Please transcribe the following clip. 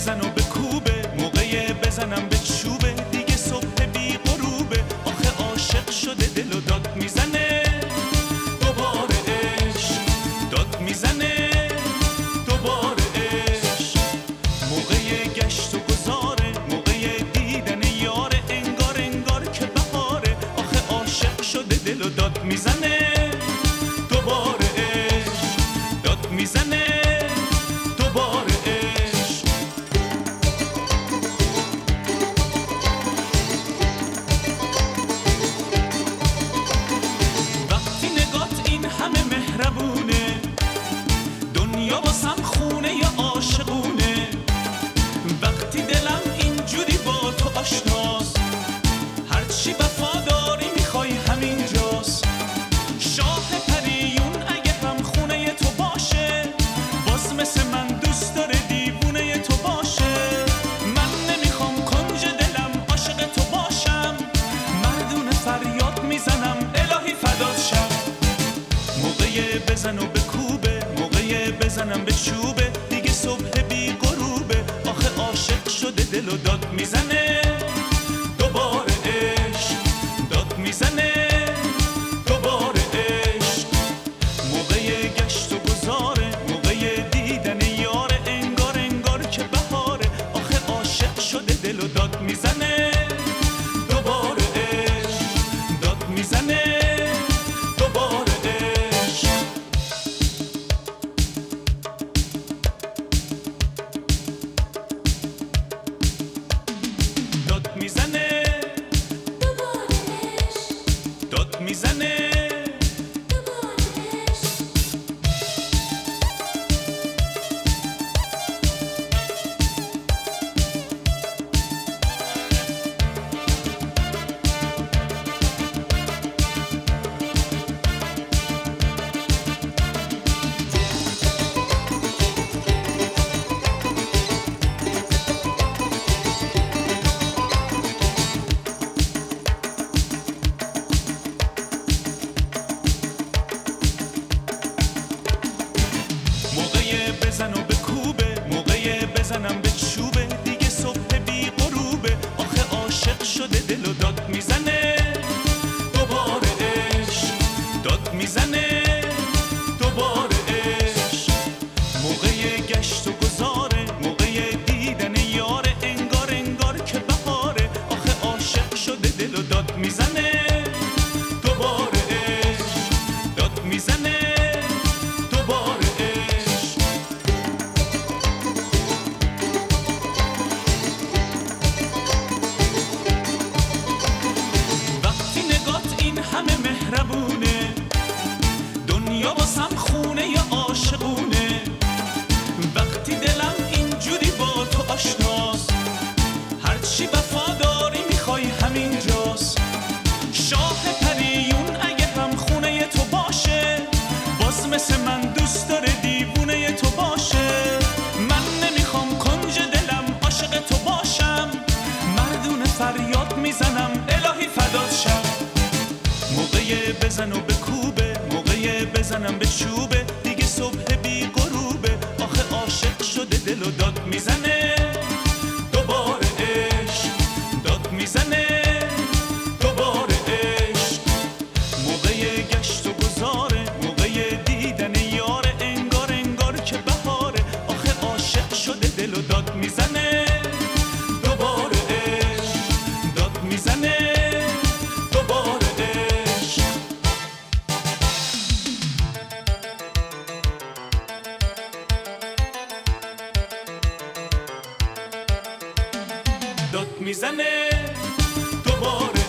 بزن و بکوبه، موقع بزنم به چوبه، دیگه صبح بی غروبه. آخه عاشق شده دل و داد میزنه، دوباره عشق داد میزنه، دوباره عشق. موقع گشت و گذاره، موقع دیدن یاره، انگار انگار که بهاره. آخه عاشق شده دل و داد میزنه، دوباره عشق داد میزنه، دوباره عشق. وقتی نگات این همه مهربونه، دنیا واسم خونه ی عاشقونه. وقتی دلم اینجوری با تو آشناست، هرچی وفاداری میخوای همینجاست. شاه پریون اگه هم خونه ی تو باشه، باز مثل من دوست داره دیوونه ی تو باشه. من نمیخوام کنج دلم عاشق تو باشم، مردونه فریاد میزنم الهی فدات شم. موقع بزن و بکوبه، موقع بزنم به چوبه، دیگه صبح بی غروبه. آخه عاشق شده دل و داد میزنه، دوباره عشق داد میزنه، دوباره عشق. موقع گشت و گذاره، موقع دیدن یاره، انگار انگار که بهاره. آخه عاشق شده دل و داد میزنه، دوباره عشق داد میزنه، دوباره عشق. داد میزنه، داد میزنه، بزن و بکوبه، موقع بزنم به چوبه، دیگه صبح بی غروبه. آخه عاشق شده دل و داد میزنه، دوباره عشق داد میزنه، دوباره عشق. موقع گشت و گذاره، موقع دیدن یاره، انگار انگار که بهاره. آخه عاشق شده دل و داد میزنه، دوباره عشق داد میزنه، دوباره عشق. وقتی نگات این همه مهربونه، دنیا واسم خونه ی عاشقونه. وقتی دلم اینجوری با تو آشناست، هرچی وفاداری میخوای همینجاست. شاه پریون اگه هم خونه ی تو باشه، باز مثل من دوست داره دیوونه ی تو باشه. من نمیخوام کنج دلم عاشق تو باشم، مردونه فریاد میزنم الهی فدات شم. موقع بزن و بکوبه، موقع بزنم به چوبه، دیگه صبح بی غروبه. آخه عاشق شده دل و داد میزنه، دوباره عشق داد میزنه، دوباره عشق. موقع گشت و گذاره، موقع دیدن یاره، انگار انگار که بهاره. آخه عاشق شده دل و داد میزنه، دوباره عشق داد میزنه، دوباره عشق. داد میزنه، دوباره